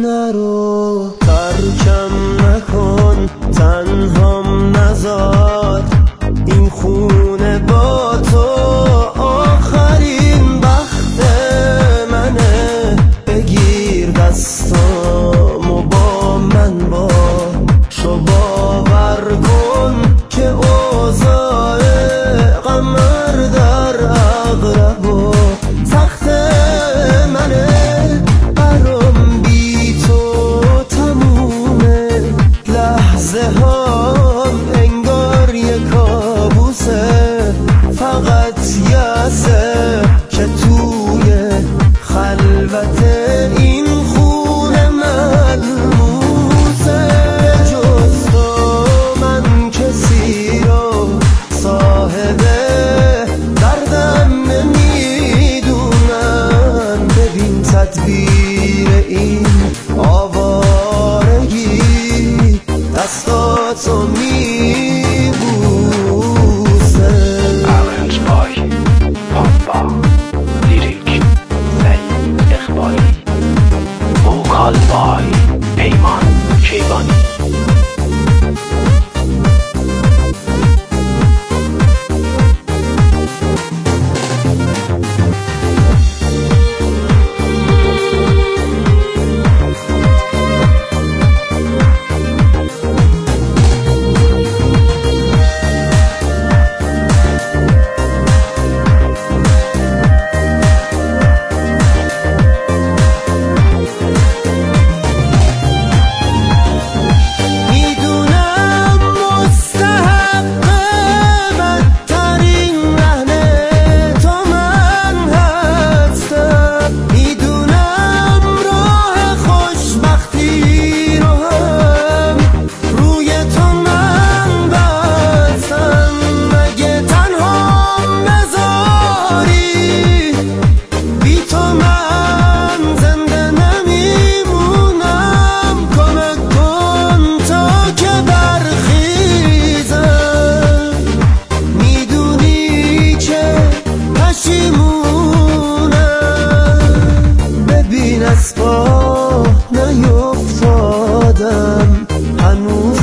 نرو، ترکم نکن، تنهام نذار، این خونه با تو آخرین بخت منه. بگیر دستامو با من باشو، باور کن که اوضاع قمر در عقرب و تخت منه. برام بی تو تمومه، لحظه هام انگار یه کابوسه، فقط یاسه که توی خلوت این خونه ملموسه. جز تو من کسی رو صاحب دردم نمیدونم. ببین تدبیر این آوارگی دستاتو میبوسه. آرنجبای پاپا لیریک سعید اقبالی، وکال بای پیمان کیوانی. ببین از پا نیفتادم هنوز